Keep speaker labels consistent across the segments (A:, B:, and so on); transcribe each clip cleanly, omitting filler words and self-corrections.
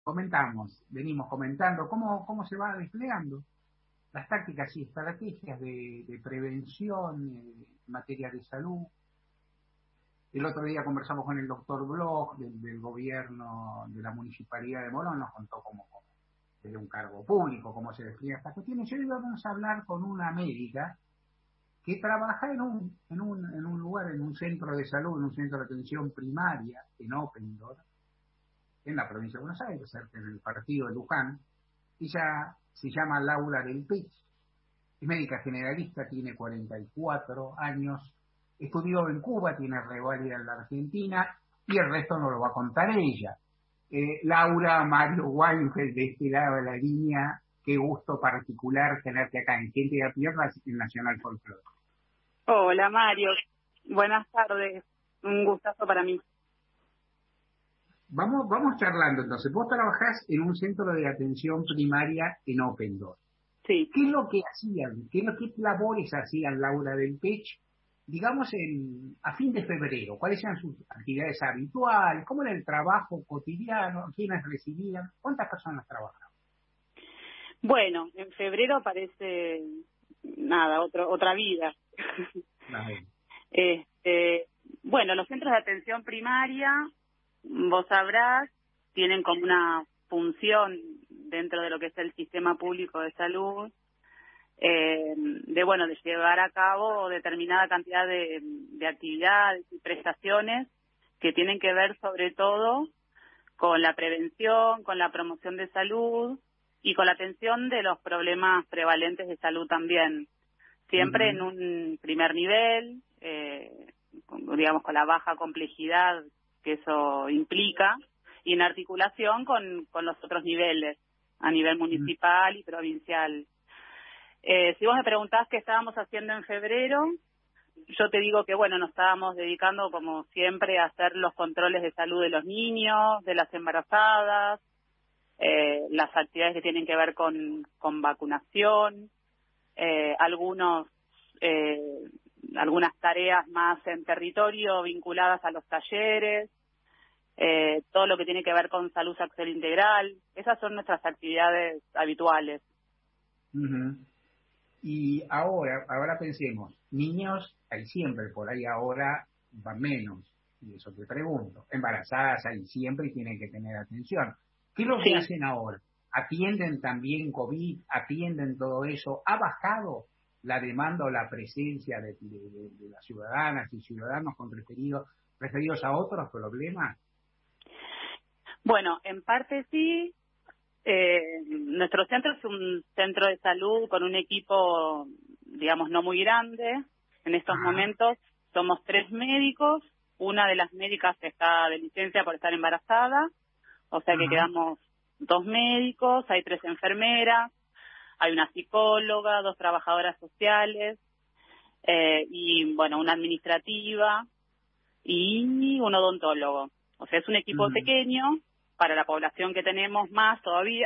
A: venimos comentando cómo se va desplegando las tácticas y estrategias de prevención en materia de salud. El otro día conversamos con el doctor Bloch del gobierno de la Municipalidad de Morón, nos contó cómo desde un cargo público, cómo se despliega estas cuestiones. Y hoy vamos a hablar con una médica que trabaja en un lugar, en un centro de salud, en un centro de atención primaria, en Oppendorf, en la provincia de Buenos Aires, cerca del partido de Luján. Ella se llama Laura del Pech, es médica generalista, tiene 44 años, estudió en Cuba, tiene reválida en la Argentina, y el resto nos lo va a contar ella. Laura, Mario Weinfeld, de este lado de la línea, qué gusto particular tenerte acá en Gente de a Tierra, en Nacional Folklore.
B: Hola Mario, buenas tardes, un gustazo para mí.
A: Vamos charlando entonces. Vos trabajás en un centro de atención primaria en Oppendorf.
B: Sí.
A: ¿Qué es lo que hacían? ¿Qué labores hacían Laura del Pech, digamos, a fin de febrero? ¿Cuáles eran sus actividades habituales? ¿Cómo era el trabajo cotidiano? ¿Quiénes recibían? ¿Cuántas personas trabajaban?
B: Bueno, en febrero aparece nada, otra vida. Bueno, los centros de atención primaria, vos sabrás, tienen como una función dentro de lo que es el sistema público de salud, de llevar a cabo determinada cantidad de actividades y prestaciones que tienen que ver sobre todo con la prevención, con la promoción de salud y con la atención de los problemas prevalentes de salud también. Siempre en un primer nivel, con la baja complejidad que eso implica, y en articulación con los otros niveles, a nivel municipal y provincial. Si vos me preguntás qué estábamos haciendo en febrero, yo te digo que, nos estábamos dedicando, como siempre, a hacer los controles de salud de los niños, de las embarazadas, las actividades que tienen que ver con vacunación, algunas tareas más en territorio vinculadas a los talleres, todo lo que tiene que ver con salud sexual integral. Esas son nuestras actividades habituales.
A: Y ahora pensemos, niños hay siempre, por ahí ahora van menos, y eso te pregunto. Embarazadas hay siempre y tienen que tener atención. ¿Qué es lo que hacen ahora? ¿Atienden también COVID? ¿Atienden todo eso? ¿Ha bajado la demanda o la presencia de las ciudadanas y ciudadanos referidos a otros problemas?
B: Bueno, en parte sí. Nuestro centro es un centro de salud con un equipo, no muy grande. En estos momentos somos 3 médicos. Una de las médicas está de licencia por estar embarazada, o sea que quedamos 2 médicos, hay 3 enfermeras, hay una psicóloga, 2 trabajadoras sociales, y una administrativa y un odontólogo. O sea, es un equipo pequeño para la población que tenemos, más todavía.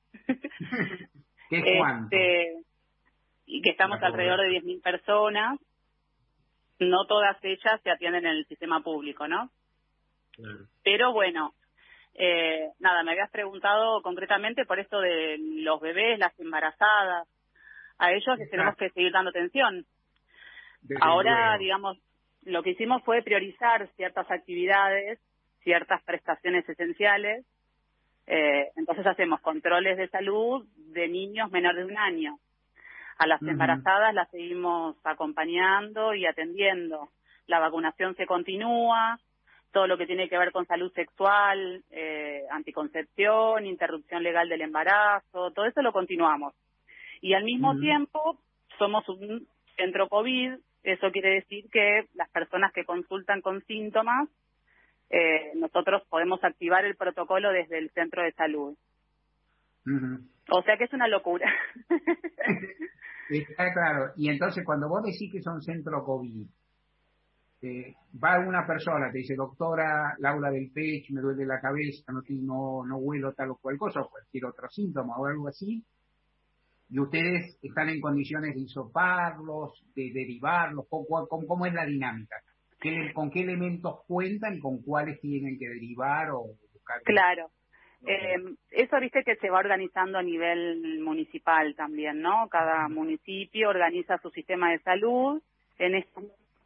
A: ¿Qué cuánto?
B: Y que estamos alrededor de 10.000 personas. No todas ellas se atienden en el sistema público, ¿no? Pero me habías preguntado concretamente por esto de los bebés, las embarazadas. A ellos les tenemos que seguir dando atención. Ahora, lo que hicimos fue priorizar ciertas actividades, ciertas prestaciones esenciales. Entonces hacemos controles de salud de niños menores de 1 año. A las embarazadas las seguimos acompañando y atendiendo. La vacunación se continúa, todo lo que tiene que ver con salud sexual, anticoncepción, interrupción legal del embarazo, todo eso lo continuamos. Y al mismo tiempo somos un centro COVID. Eso quiere decir que las personas que consultan con síntomas, nosotros podemos activar el protocolo desde el centro de salud. O sea que es una locura.
A: Está claro. Y entonces cuando vos decís que es un centro COVID, va una persona, te dice, doctora Laura del Pech, me duele la cabeza, no huelo tal o cual cosa, o cualquier otro síntoma o algo así, y ustedes están en condiciones de hisoparlos, de derivarlos. ¿Cómo es la dinámica? ¿Con qué elementos cuentan y con cuáles tienen que derivar o buscar?
B: Claro. Eso viste que se va organizando a nivel municipal también, ¿no? Cada municipio organiza su sistema de salud. En esta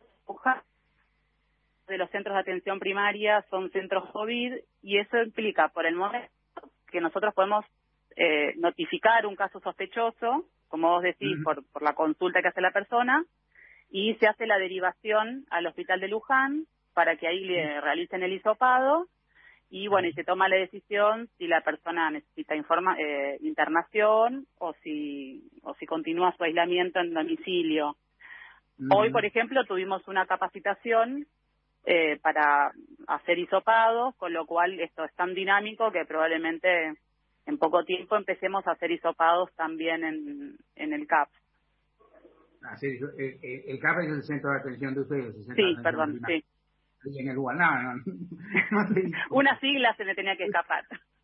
B: de los centros de atención primaria son centros COVID y eso implica por el momento que nosotros podemos notificar un caso sospechoso, como vos decís, por la consulta que hace la persona, y se hace la derivación al hospital de Luján para que ahí le realicen el hisopado y bueno, y se toma la decisión si la persona necesita internación o si continúa su aislamiento en domicilio. Hoy, por ejemplo, tuvimos una capacitación para hacer hisopados, con lo cual esto es tan dinámico que probablemente en poco tiempo empecemos a hacer hisopados también en el CAP.
A: Sí, el CAP es el centro de atención de ustedes.
B: Sí, perdón, sí.
A: En el lugar, no
B: Una sigla se me tenía que escapar.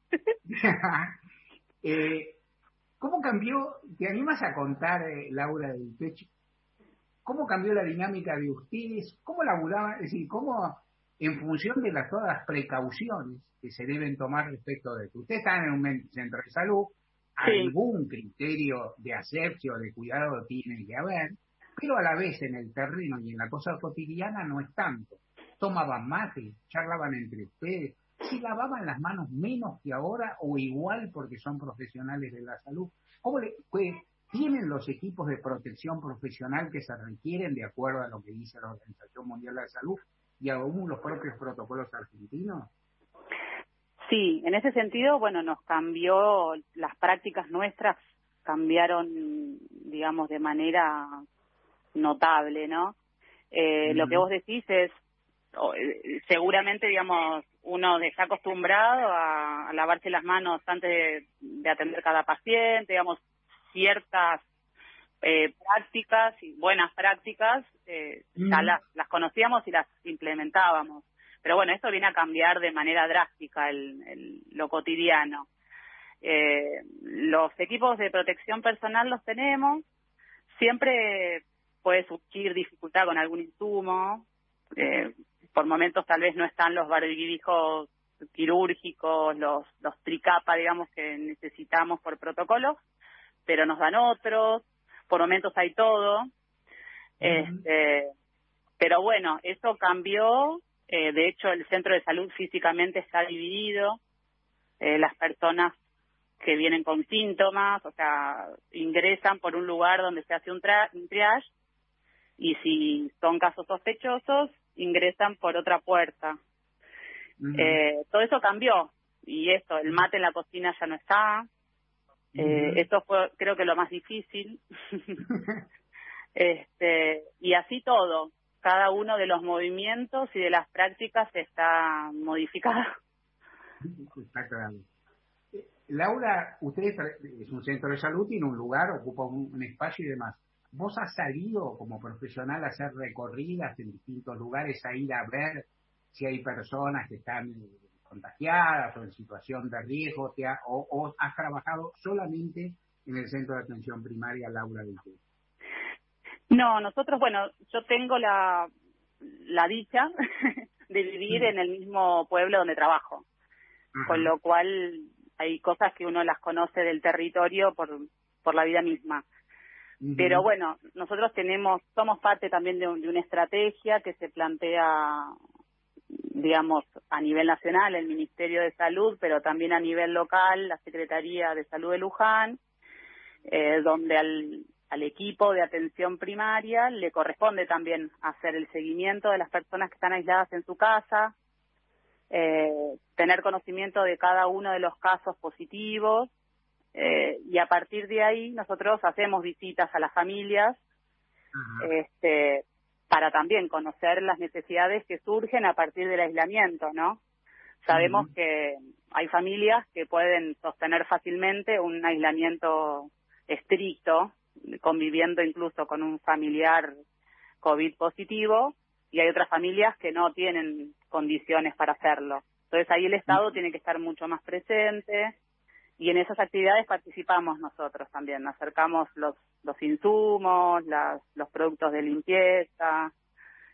A: ¿Cómo cambió, te animas a contar, Laura del Techo, cómo cambió la dinámica de ustedes? ¿Cómo laburaban? Es decir, cómo en función de todas las precauciones que se deben tomar respecto de que ustedes están en un centro de salud,
B: sí,
A: algún criterio de asepsia o de cuidado tiene que haber, pero a la vez en el terreno y en la cosa cotidiana no es tanto. Tomaban mate, charlaban entre ustedes, si lavaban las manos menos que ahora o igual porque son profesionales de la salud. ¿Cómo tienen los equipos de protección profesional que se requieren de acuerdo a lo que dice la Organización Mundial de la Salud y aún los propios protocolos argentinos?
B: Sí, en ese sentido, bueno, nos cambió, las prácticas nuestras cambiaron, digamos, de manera notable, ¿no? Lo que vos decís es, seguramente, digamos, uno está acostumbrado a lavarse las manos antes de atender cada paciente, digamos, ciertas prácticas y buenas prácticas, ya las conocíamos y las implementábamos. Pero bueno, esto viene a cambiar de manera drástica lo cotidiano. Los equipos de protección personal los tenemos, siempre puede surgir dificultad con algún insumo, por momentos tal vez no están los barbijos quirúrgicos, los tricapa, digamos, que necesitamos por protocolo, pero nos dan otros, por momentos hay todo. Pero bueno, eso cambió. De hecho, el centro de salud físicamente está dividido. Las personas que vienen con síntomas, o sea, ingresan por un lugar donde se hace un triage, y si son casos sospechosos, ingresan por otra puerta. Todo eso cambió, y el mate en la cocina ya no está. Esto fue, creo que, lo más difícil. Y así todo. Cada uno de los movimientos y de las prácticas está modificado.
A: Exactamente. Laura, usted es un centro de salud, tiene un lugar, ocupa un espacio y demás. ¿Vos has salido como profesional a hacer recorridas en distintos lugares, a ir a ver si hay personas que están contagiadas o en situación de riesgo, o has trabajado solamente en el centro de atención primaria Laura del Techo?
B: No, nosotros, bueno, yo tengo la dicha de vivir en el mismo pueblo donde trabajo, con lo cual hay cosas que uno las conoce del territorio por la vida misma. Pero bueno, nosotros somos parte también de una estrategia que se plantea, digamos, a nivel nacional, el Ministerio de Salud, pero también a nivel local, la Secretaría de Salud de Luján, donde al equipo de atención primaria le corresponde también hacer el seguimiento de las personas que están aisladas en su casa, tener conocimiento de cada uno de los casos positivos, y a partir de ahí nosotros hacemos visitas a las familias para también conocer las necesidades que surgen a partir del aislamiento, ¿no? Sabemos que hay familias que pueden sostener fácilmente un aislamiento estricto, conviviendo incluso con un familiar COVID positivo, y hay otras familias que no tienen condiciones para hacerlo. Entonces ahí el Estado tiene que estar mucho más presente, y en esas actividades participamos nosotros también. Acercamos los insumos, los productos de limpieza,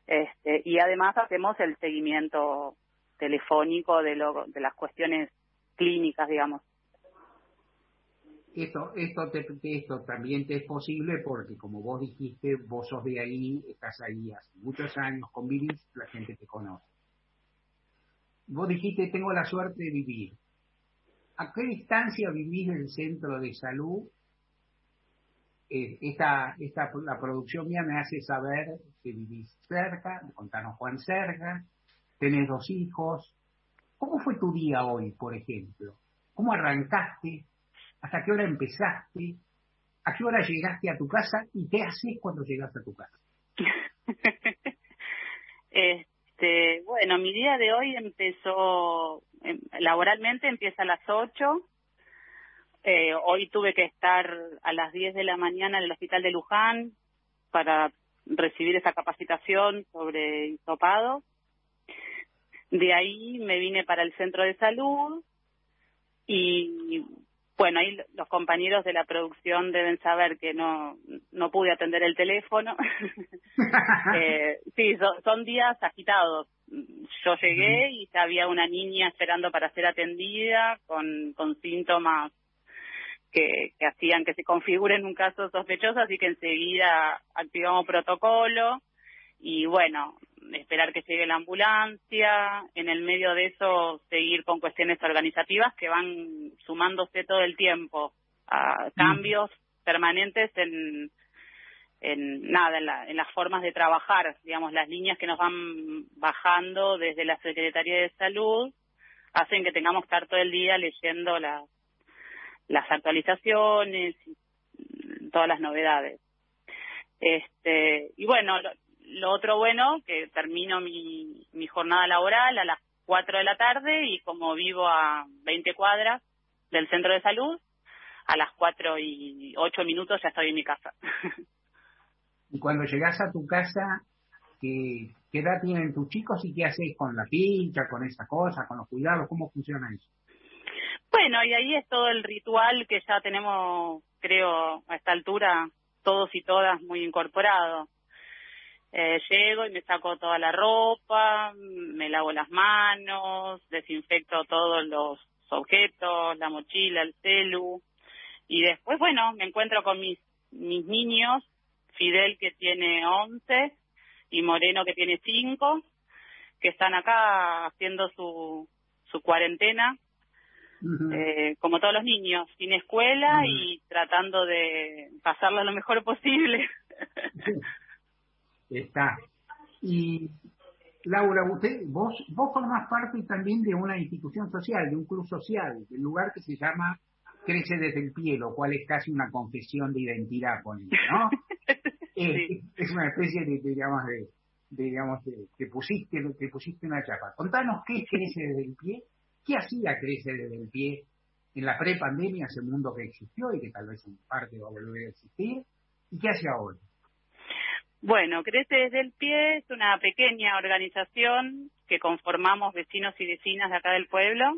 B: y además hacemos el seguimiento telefónico de las cuestiones clínicas, digamos.
A: Esto también te es posible porque, como vos dijiste, vos sos de ahí, estás ahí hace muchos años, convivís, la gente te conoce. Vos dijiste, tengo la suerte de vivir. ¿A qué distancia vivís del centro de salud? La producción mía me hace saber que vivís cerca, contanos Juan cerca, tenés 2 hijos. ¿Cómo fue tu día hoy, por ejemplo? ¿Cómo arrancaste? ¿Hasta qué hora empezaste? ¿A qué hora llegaste a tu casa? ¿Y qué haces cuando llegas a tu casa?
B: Bueno, mi día de hoy empezó, laboralmente empieza a las 8. Hoy tuve que estar a las 10 de la mañana en el hospital de Luján para recibir esa capacitación sobre hisopado. De ahí me vine para el centro de salud y bueno, ahí los compañeros de la producción deben saber que no pude atender el teléfono. Sí, son días agitados. Yo llegué y ya había una niña esperando para ser atendida con síntomas que hacían que se configure en un caso sospechoso, así que enseguida activamos protocolo y bueno, esperar que llegue la ambulancia, en el medio de eso seguir con cuestiones organizativas que van sumándose todo el tiempo, a cambios permanentes en las formas de trabajar, digamos, las líneas que nos van bajando desde la Secretaría de Salud hacen que tengamos que estar todo el día leyendo las actualizaciones, todas las novedades. Y bueno, lo otro bueno, que termino mi jornada laboral a las 4 de la tarde y como vivo a 20 cuadras del centro de salud, a las 4:08 ya estoy en mi casa.
A: Y cuando llegás a tu casa, ¿qué edad tienen tus chicos y qué haces con la pincha, con esa cosa, con los cuidados? ¿Cómo funciona eso?
B: Bueno, y ahí es todo el ritual que ya tenemos, creo, a esta altura, todos y todas muy incorporado. Llego y me saco toda la ropa, me lavo las manos, desinfecto todos los objetos, la mochila, el celu, y después, bueno, me encuentro con mis niños, Fidel que tiene 11 y Moreno que tiene 5, que están acá haciendo su cuarentena. Como todos los niños, sin escuela y tratando de pasarlo lo mejor posible.
A: Está. Y Laura, vos formás parte también de una institución social, de un club social, del lugar que se llama Crece desde el Pie, lo cual es casi una confesión de identidad con él, ¿no? Sí. Es una especie de que pusiste una chapa. Contanos qué es Crece desde el Pie. ¿Qué hacía Crece desde el Pie en la prepandemia, ese mundo que existió y que tal vez en parte va a volver a existir? ¿Y qué hace ahora?
B: Bueno, Crece desde el Pie es una pequeña organización que conformamos vecinos y vecinas de acá del pueblo.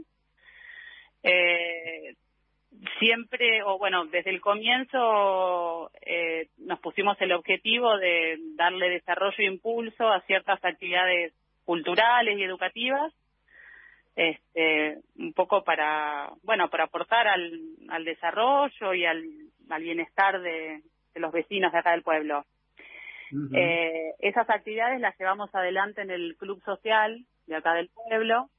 B: Siempre, desde el comienzo nos pusimos el objetivo de darle desarrollo e impulso a ciertas actividades culturales y educativas, un poco para aportar al desarrollo y al bienestar de los vecinos de acá del pueblo. Uh-huh. Esas actividades las llevamos adelante en el club social de acá del pueblo.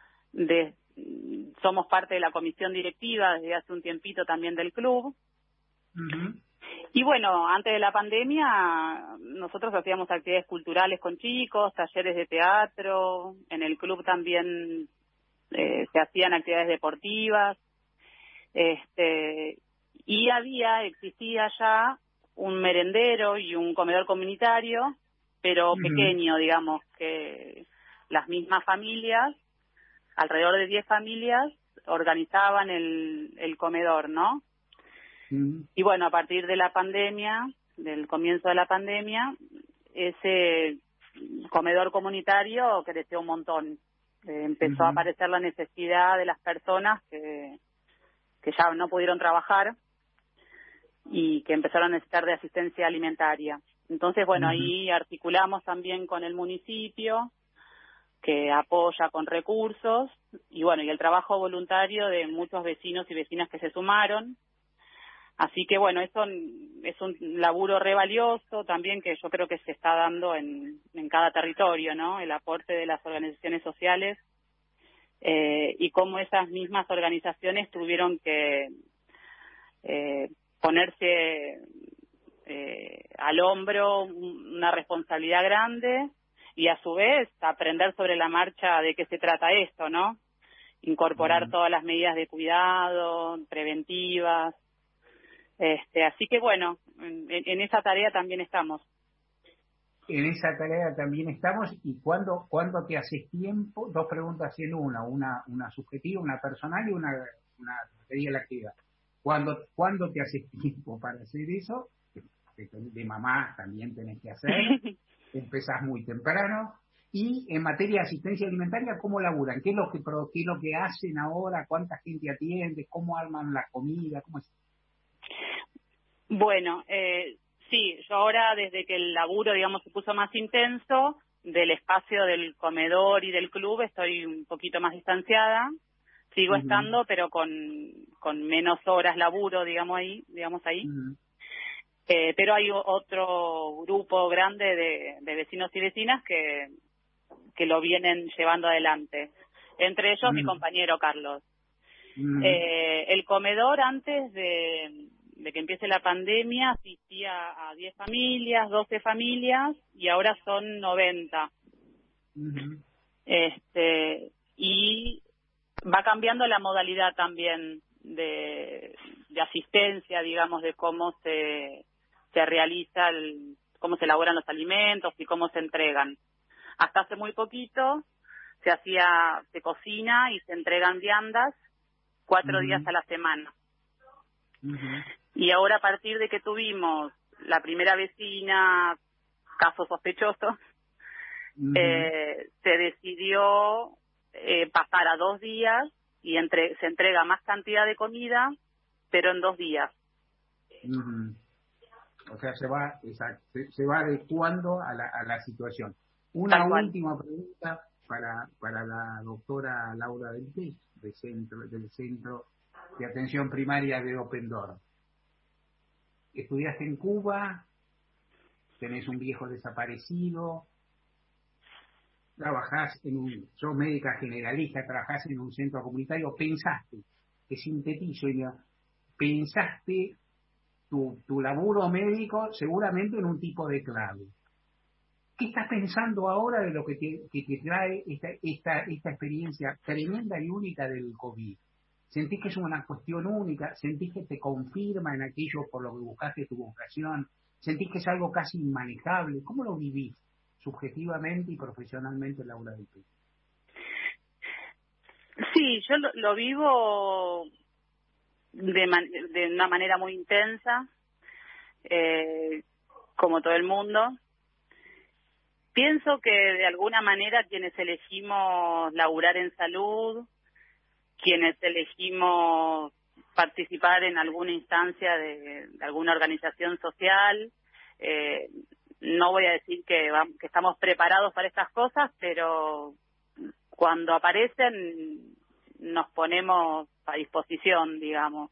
B: Somos parte de la comisión directiva desde hace un tiempito también del club. Uh-huh. Y bueno, antes de la pandemia nosotros hacíamos actividades culturales con chicos, talleres de teatro, en el club también se hacían actividades deportivas, y existía ya un merendero y un comedor comunitario, pero pequeño, digamos, que las mismas familias, alrededor de 10 familias, organizaban el comedor, ¿no? Y bueno, a partir de la pandemia, del comienzo de la pandemia, ese comedor comunitario creció un montón. Empezó a aparecer la necesidad de las personas que ya no pudieron trabajar y que empezaron a necesitar de asistencia alimentaria. Entonces, bueno, ahí articulamos también con el municipio, que apoya con recursos, y bueno, y el trabajo voluntario de muchos vecinos y vecinas que se sumaron. Así que bueno, eso es un laburo re valioso también que yo creo que se está dando en cada territorio, ¿no? El aporte de las organizaciones sociales y cómo esas mismas organizaciones tuvieron que ponerse al hombro una responsabilidad grande y a su vez aprender sobre la marcha de qué se trata esto, ¿no? Incorporar todas las medidas de cuidado, preventivas. Así que bueno, en esa tarea también estamos.
A: En esa tarea también estamos. ¿Y cuándo te haces tiempo? Dos preguntas en una subjetiva, una personal y una que diga la actividad. ¿Cuándo te haces tiempo para hacer eso? De mamá también tenés que hacer. Empezás muy temprano. Y en materia de asistencia alimentaria, ¿cómo laburan? ¿Qué es lo que hacen ahora? ¿Cuánta gente atiende? ¿Cómo arman la comida? ¿Cómo es?
B: Bueno, sí, yo ahora desde que el laburo, digamos, se puso más intenso, del espacio del comedor y del club estoy un poquito más distanciada. Sigo estando, pero con menos horas laburo, digamos ahí. Pero hay otro grupo grande de vecinos y vecinas que lo vienen llevando adelante. Entre ellos mi compañero Carlos. El comedor antes de que empiece la pandemia asistía a 10 familias, 12 familias y ahora son 90. Y va cambiando la modalidad también de asistencia, digamos, de cómo se realiza, cómo se elaboran los alimentos y cómo se entregan. Hasta hace muy poquito se cocina y se entregan viandas 4 días a la semana. Y ahora a partir de que tuvimos la primera vecina, caso sospechoso, se decidió pasar a 2 días y se entrega más cantidad de comida, pero en 2 días.
A: O sea, se va adecuando a la situación. Una última pregunta para la doctora Laura del Pez, del Centro de Atención Primaria de Open Door. Estudiaste en Cuba, tenés un viejo desaparecido, trabajás sos médica generalista, trabajás en un centro comunitario, pensaste, te sintetizo, pensaste tu laburo médico seguramente en un tipo de clave. ¿Qué estás pensando ahora de lo que te trae esta experiencia tremenda y única del COVID? ¿Sentís que es una cuestión única? ¿Sentís que te confirma en aquello por lo que buscaste tu vocación? ¿Sentís que es algo casi inmanejable? ¿Cómo lo vivís subjetivamente y profesionalmente, Laura del Pez?
B: Sí, yo lo vivo de una manera muy intensa, como todo el mundo. Pienso que de alguna manera quienes elegimos laburar en salud, quienes elegimos participar en alguna instancia de alguna organización social, no voy a decir que estamos preparados para estas cosas, pero cuando aparecen nos ponemos a disposición, digamos.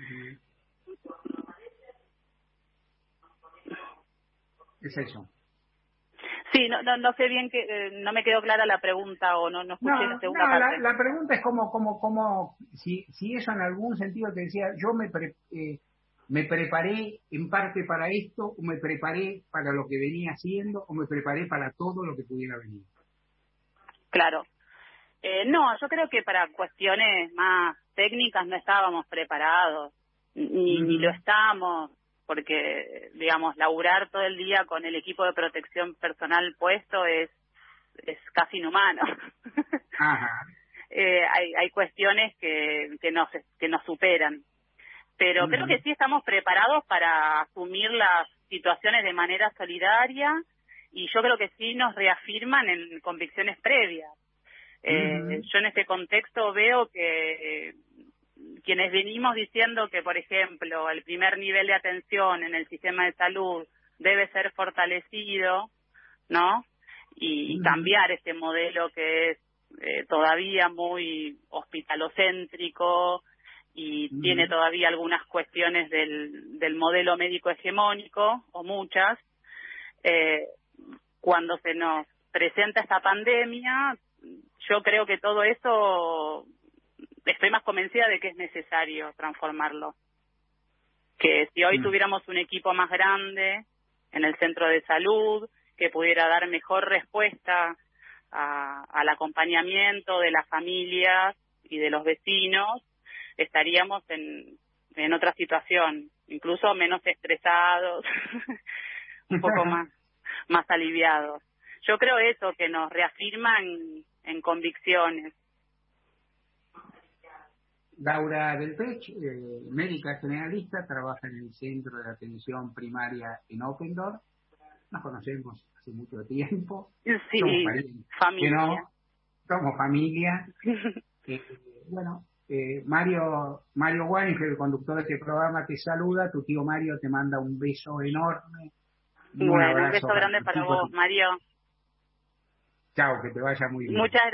A: Es eso.
B: Sí, no sé bien, que no me quedó clara la pregunta o no escuché la segunda parte.
A: La pregunta es cómo si eso en algún sentido te decía, yo me preparé en parte para esto, o me preparé para lo que venía haciendo, o me preparé para todo lo que pudiera venir.
B: Claro. No, yo creo que para cuestiones más técnicas no estábamos preparados, ni lo estamos, porque, digamos, laburar todo el día con el equipo de protección personal puesto es casi inhumano. Hay cuestiones que nos superan. Pero creo que sí estamos preparados para asumir las situaciones de manera solidaria y yo creo que sí nos reafirman en convicciones previas. Yo en este contexto veo que quienes venimos diciendo que, por ejemplo, el primer nivel de atención en el sistema de salud debe ser fortalecido, ¿no? Y cambiar este modelo que es todavía muy hospitalocéntrico y tiene todavía algunas cuestiones del modelo médico hegemónico, o muchas. Cuando se nos presenta esta pandemia, yo creo que todo eso, estoy más convencida de que es necesario transformarlo. Que si hoy tuviéramos un equipo más grande en el centro de salud, que pudiera dar mejor respuesta al acompañamiento de las familias y de los vecinos, estaríamos en otra situación, incluso menos estresados, un poco más aliviados. Yo creo eso, que nos reafirma en convicciones.
A: Laura Delpech, médica generalista, trabaja en el Centro de Atención Primaria en Oppendorf. Nos conocemos hace mucho tiempo.
B: Sí,
A: familia. No, somos familia. Bueno, Mario Guanes, el conductor de este programa, te saluda. Tu tío Mario te manda un beso enorme.
B: Bueno, un beso grande para vos, Mario.
A: Chao, que te vaya muy bien.
B: Muchas gracias.